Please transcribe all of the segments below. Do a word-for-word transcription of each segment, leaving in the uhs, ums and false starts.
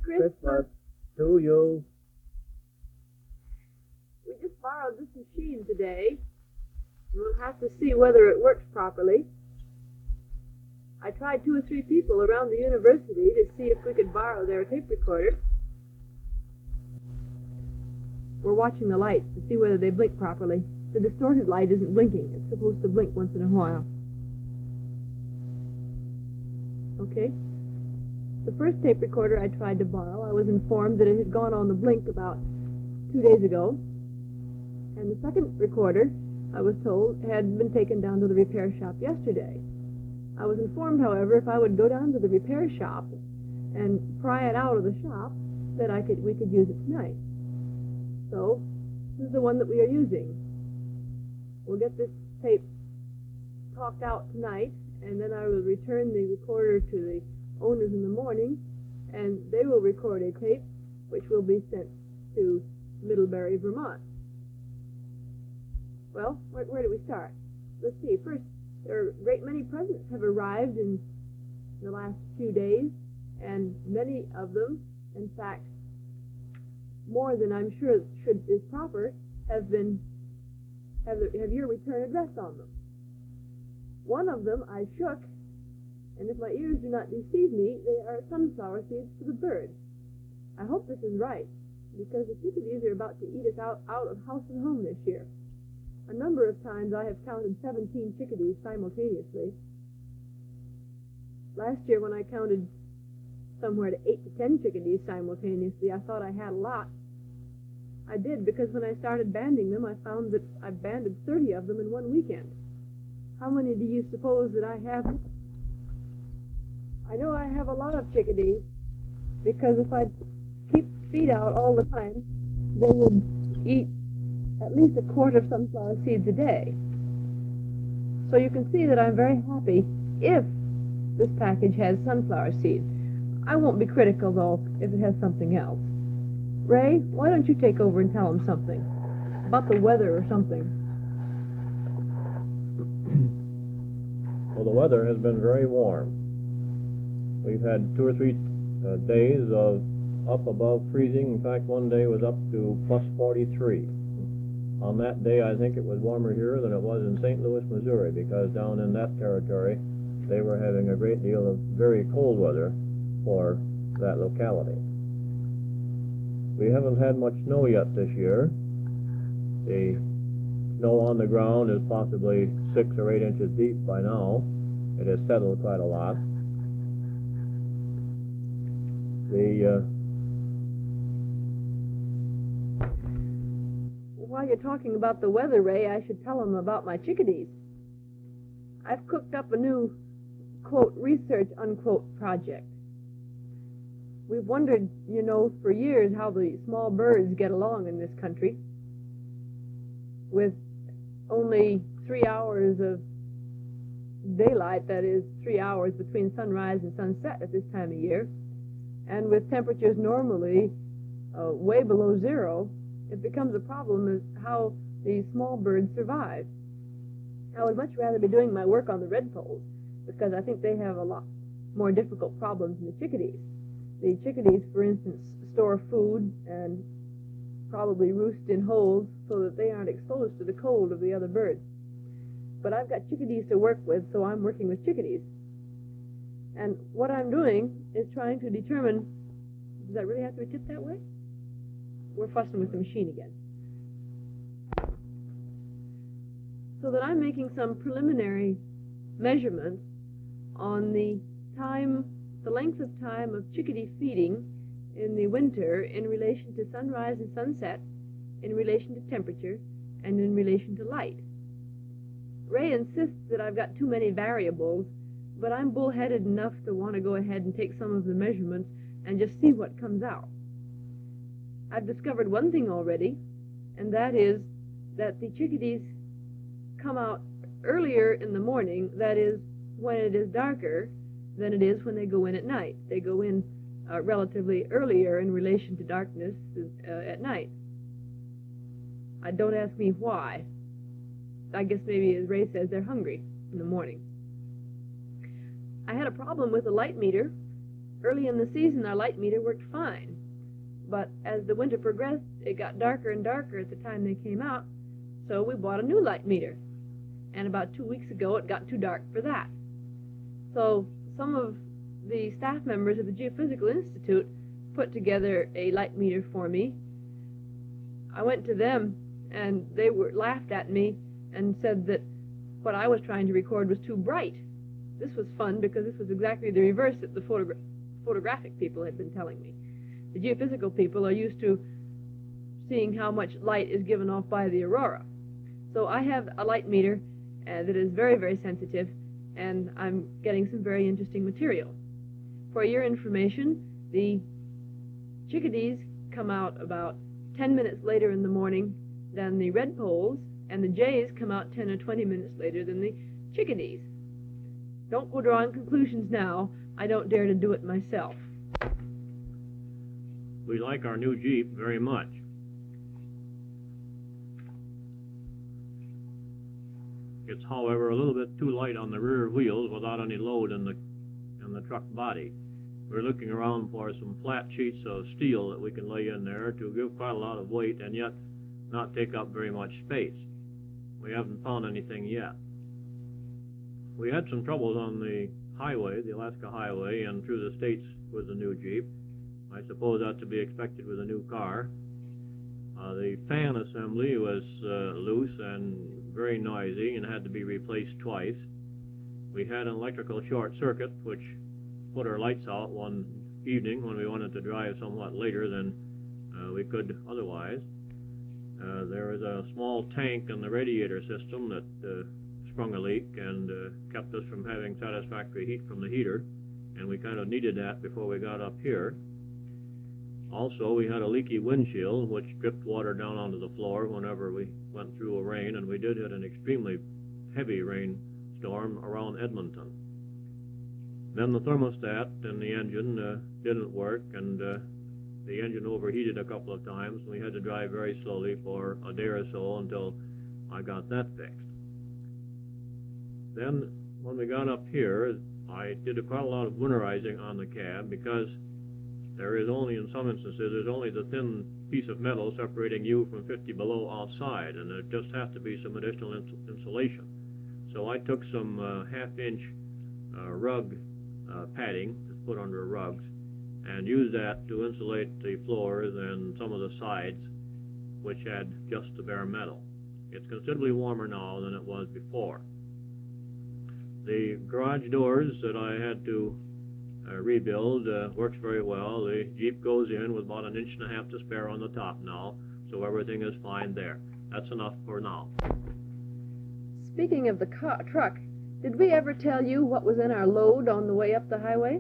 Christmas. Christmas to you. We just borrowed this machine today. We'll have to see whether it works properly. I tried two or three people around the university to see if we could borrow their tape recorder. We're watching the lights to see whether they blink properly. The distorted light isn't blinking. It's supposed to blink once in a while. Okay. The first tape recorder I tried to borrow, I was informed that it had gone on the blink about two days ago. And the second recorder, I was told, had been taken down to the repair shop yesterday. I was informed, however, if I would go down to the repair shop and pry it out of the shop, that I could we could use it tonight. So, this is the one that we are using. We'll get this tape talked out tonight, and then I will return the recorder to the owners in the morning, and they will record a tape which will be sent to Middlebury, Vermont. Well, where, where do we start? Let's see. First, there are a great many presents have arrived in the last few days, and many of them, in fact, more than I'm sure should is proper, have been have, the, have your return address on them. One of them I shook, and if my ears do not deceive me, they are sunflower seeds for the birds. I hope this is right, because the chickadees are about to eat us out, out of house and home this year. A number of times I have counted seventeen chickadees simultaneously. Last year when I counted somewhere to eight to ten chickadees simultaneously, I thought I had a lot. I did, because when I started banding them, I found that I banded thirty of them in one weekend. How many do you suppose that I have? I know I have a lot of chickadees, because if I keep feed out all the time, they will eat at least a quart of sunflower seeds a day. So you can see that I'm very happy if this package has sunflower seeds. I won't be critical, though, if it has something else. Ray, why don't you take over and tell them something about the weather or something? Well, the weather has been very warm. We've had two or three uh, days of up above freezing. In fact, one day was up to plus forty-three. On that day, I think it was warmer here than it was in Saint Louis, Missouri, because down in that territory, they were having a great deal of very cold weather for that locality. We haven't had much snow yet this year. The snow on the ground is possibly six or eight inches deep by now. It has settled quite a lot. The uh, While you're talking about the weather, Ray, I should tell them about my chickadees. I've cooked up a new, quote, research, unquote, project. We've wondered, you know, for years how the small birds get along in this country with only three hours of daylight, that is, three hours between sunrise and sunset at this time of year, and with temperatures normally uh, way below zero. It becomes a problem as how these small birds survive. I would much rather be doing my work on the redpolls, because I think they have a lot more difficult problems than the chickadees. The chickadees, for instance, store food and probably roost in holes so that they aren't exposed to the cold of the other birds. But I've got chickadees to work with, so I'm working with chickadees. And what I'm doing is trying to determine, does that really have to be tipped that way? We're fussing with the machine again. So that I'm making some preliminary measurements on the time, the length of time of chickadee feeding in the winter in relation to sunrise and sunset, in relation to temperature, and in relation to light. Ray insists that I've got too many variables, but I'm bullheaded enough to want to go ahead and take some of the measurements and just see what comes out. I've discovered one thing already, and that is that the chickadees come out earlier in the morning, that is, when it is darker, than it is when they go in at night. They go in uh, relatively earlier in relation to darkness uh, at night. I don't ask me why. I guess maybe, as Ray says, they're hungry in the morning. I had a problem with the light meter, Early in the season, our light meter worked fine, but as the winter progressed, it got darker and darker at the time they came out, so we bought a new light meter. And about two weeks ago, it got too dark for that. So some of the staff members of the Geophysical Institute put together a light meter for me. I went to them, and they were laughed at me and said that what I was trying to record was too bright. This was fun because this was exactly the reverse that the photogra photographic people had been telling me. The geophysical people are used to seeing how much light is given off by the aurora. So I have a light meter uh, that is very, very sensitive, and I'm getting some very interesting material. For your information, the chickadees come out about ten minutes later in the morning than the redpolls, and the jays come out ten or twenty minutes later than the chickadees. Don't go drawing conclusions now. I don't dare to do it myself. We like our new Jeep very much. It's, however, a little bit too light on the rear wheels without any load in the in the truck body. We're looking around for some flat sheets of steel that we can lay in there to give quite a lot of weight and yet not take up very much space. We haven't found anything yet. We had some troubles on the highway, the Alaska Highway, and through the states with the new Jeep. I suppose that's to be expected with a new car. Uh, the fan assembly was uh, loose and very noisy and had to be replaced twice. We had an electrical short circuit which put our lights out one evening when we wanted to drive somewhat later than uh, we could otherwise. Uh, there was a small tank in the radiator system that uh, sprung a leak and uh, kept us from having satisfactory heat from the heater, and we kind of needed that before we got up here. Also, we had a leaky windshield which dripped water down onto the floor whenever we went through a rain, and we did hit an extremely heavy rainstorm around Edmonton. Then the thermostat in the engine uh, didn't work, and uh, the engine overheated a couple of times. We had to drive very slowly for a day or so until I got that fixed. Then, when we got up here, I did a quite a lot of winterizing on the cab because there is only, in some instances, there's only the thin piece of metal separating you from fifty below outside, and there just has to be some additional ins insulation. So I took some uh, half-inch uh, rug uh, padding to put under rugs and used that to insulate the floors and some of the sides, which had just the bare metal. It's considerably warmer now than it was before. The garage doors that I had to uh, rebuild uh, works very well. The Jeep goes in with about an inch and a half to spare on the top now, so everything is fine there. That's enough for now. Speaking of the car, truck, did we ever tell you what was in our load on the way up the highway?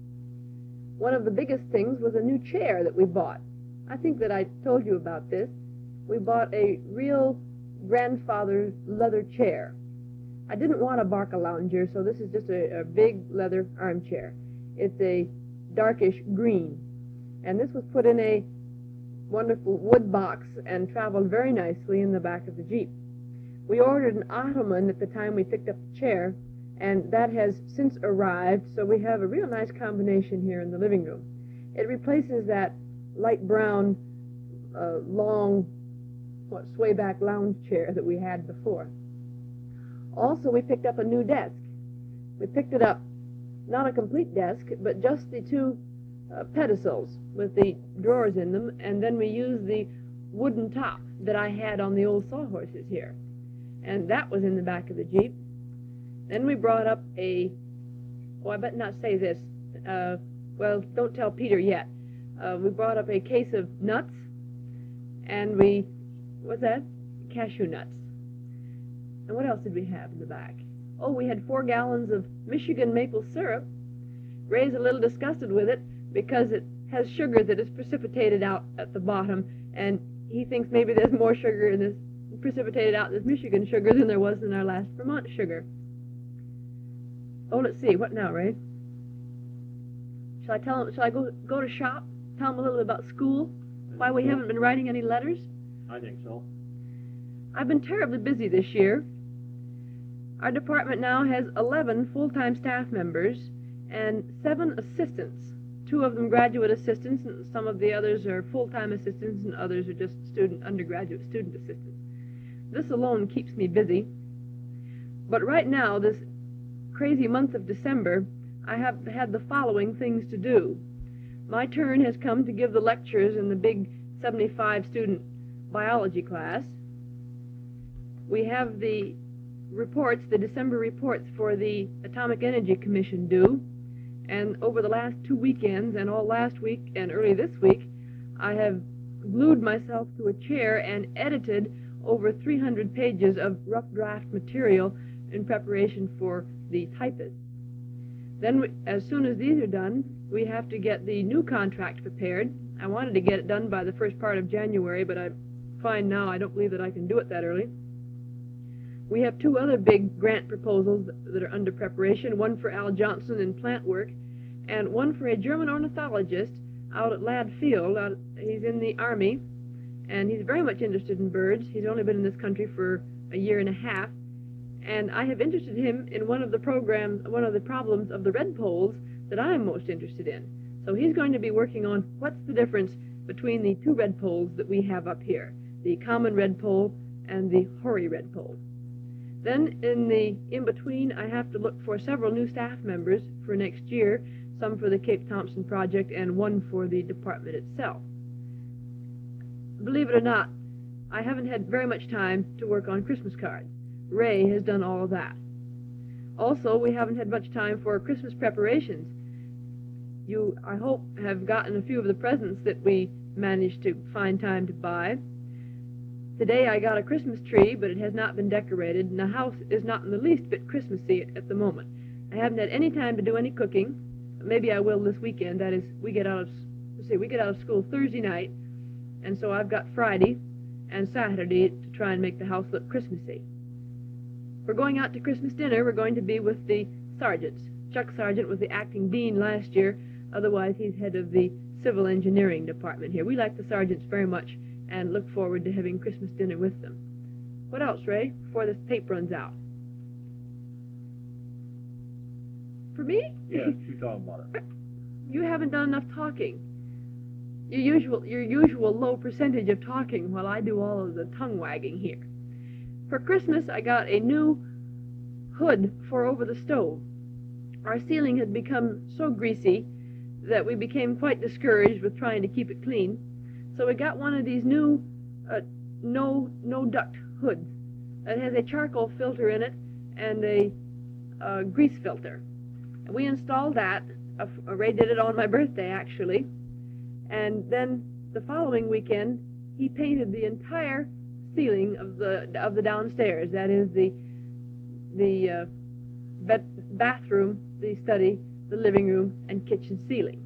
One of the biggest things was a new chair that we bought. I think that I told you about this. We bought a real grandfather leather chair. I didn't want a Barcalounger, so this is just a, a big leather armchair. It's a darkish green, and this was put in a wonderful wood box and traveled very nicely in the back of the Jeep. We ordered an ottoman at the time we picked up the chair, and that has since arrived, so we have a real nice combination here in the living room. It replaces that light brown, uh, long, what, sway-back lounge chair that we had before. Also, we picked up a new desk. We picked it up, not a complete desk, but just the two uh, pedestals with the drawers in them, and then we used the wooden top that I had on the old sawhorses here. And that was in the back of the Jeep. Then we brought up a, oh, I better not say this. Uh, well, don't tell Peter yet. Uh, we brought up a case of nuts, and we, what's that? Cashew nuts. And what else did we have in the back? Oh, we had four gallons of Michigan maple syrup. Ray's a little disgusted with it because it has sugar that is precipitated out at the bottom, and he thinks maybe there's more sugar in this precipitated out in this Michigan sugar than there was in our last Vermont sugar. Oh, let's see. What now, Ray? Shall I tell him? Shall I go go to shop? Tell him a little bit about school? Why we haven't been writing any letters? I think so. I've been terribly busy this year. Our department now has eleven full-time staff members and seven assistants. two of them graduate assistants, and some of the others are full-time assistants, and others are just student undergraduate student assistants. This alone keeps me busy. But right now, this crazy month of December, I have had the following things to do. My turn has come to give the lectures in the big seventy-five student biology class. We have the reports, the December reports for the Atomic Energy Commission due, and over the last two weekends and all last week and early this week, I have glued myself to a chair and edited over three hundred pages of rough draft material in preparation for the typist. Then, we, as soon as these are done, we have to get the new contract prepared. I wanted to get it done by the first part of January, but I find now I don't believe that I can do it that early. We have two other big grant proposals that are under preparation, one for Al Johnson in plant work, and one for a German ornithologist out at Ladd Field. Out, he's in the Army, and he's very much interested in birds. He's only been in this country for a year and a half, and I have interested him in one of the programs, one of the problems of the redpolls that I'm most interested in. So he's going to be working on what's the difference between the two redpolls that we have up here, the common redpoll and the hoary redpoll. Then in the in-between, I have to look for several new staff members for next year, some for the Cape Thompson project and one for the department itself. Believe it or not, I haven't had very much time to work on Christmas cards. Ray has done all of that. Also, we haven't had much time for Christmas preparations. You, I hope, have gotten a few of the presents that we managed to find time to buy. Today I got a Christmas tree, but it has not been decorated, and the house is not in the least bit Christmassy at the moment. I haven't had any time to do any cooking. Maybe I will this weekend. That is, we get out of, let's see, we get out of school Thursday night, and so I've got Friday and Saturday to try and make the house look Christmassy. We're going out to Christmas dinner. We're going to be with the sergeants. Chuck Sargent was the acting dean last year. Otherwise, he's head of the civil engineering department here. We like the sergeants very much and look forward to having Christmas dinner with them. What else, Ray, before this tape runs out? For me? Yes, you talk about it. You haven't done enough talking. Your usual, your usual low percentage of talking while I do all of the tongue wagging here. For Christmas, I got a new hood for over the stove. Our ceiling had become so greasy that we became quite discouraged with trying to keep it clean. So we got one of these new uh, no no duct hoods. It has a charcoal filter in it and a uh, grease filter. And we installed that. Uh, Ray did it on my birthday, actually. And then the following weekend, he painted the entire ceiling of the of the downstairs. That is the the uh, bed, bathroom, the study, the living room, and kitchen ceiling.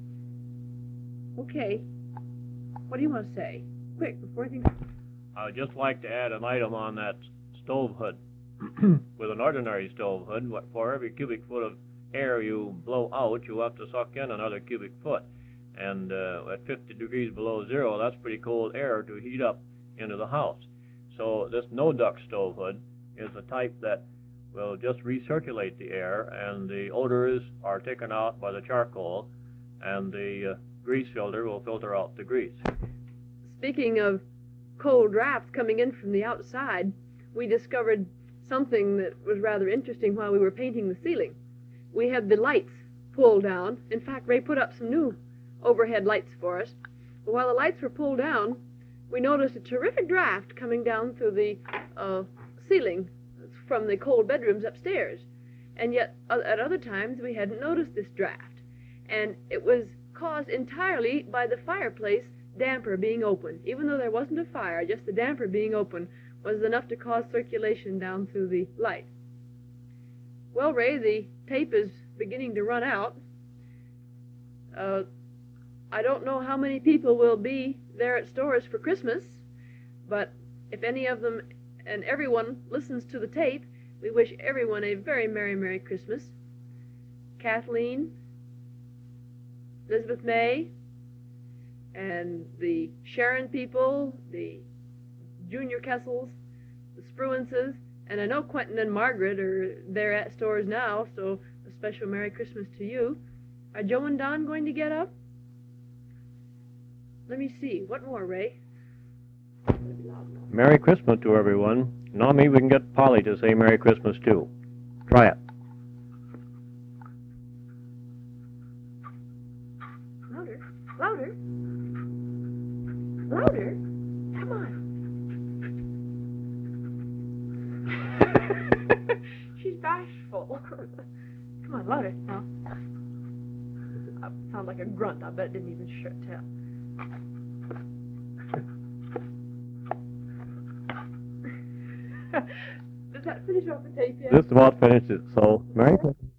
Okay. What do you want to say? Quick, before things... I would just like to add an item on that stove hood. With an ordinary stove hood, what- for every cubic foot of air you blow out, you have to suck in another cubic foot. And uh, at fifty degrees below zero, that's pretty cold air to heat up into the house. So this no-duct stove hood is the type that will just recirculate the air, and the odors are taken out by the charcoal, and the uh, grease filter will filter out the grease. Speaking of cold drafts coming in from the outside, we discovered something that was rather interesting while we were painting the ceiling. We had the lights pulled down. In fact, Ray put up some new overhead lights for us. But while the lights were pulled down, we noticed a terrific draft coming down through the uh, ceiling from the cold bedrooms upstairs. And yet, uh, at other times, we hadn't noticed this draft. And it was caused entirely by the fireplace damper being open. Even though there wasn't a fire, just the damper being open was enough to cause circulation down through the light. Well, Ray, the tape is beginning to run out. Uh, I don't know how many people will be there at Storrs for Christmas, but if any of them and everyone listens to the tape, we wish everyone a very Merry, Merry Christmas. Kathleen, Elizabeth May, and the Sharon people, the Junior Kessels, the Spruances, and I know Quentin and Margaret are there at Storrs now, so a special Merry Christmas to you. Are Joe and Don going to get up? Let me see. What more, Ray? Merry Christmas to everyone. Now maybe we can get Polly to say Merry Christmas too. Try it. Louder. Louder. Louder. Come on. She's bashful. Come on, louder. Now. I sound like a grunt. I bet it didn't even sure tell. Does that finish off the tape yet? This about finishes, so Merry Christmas.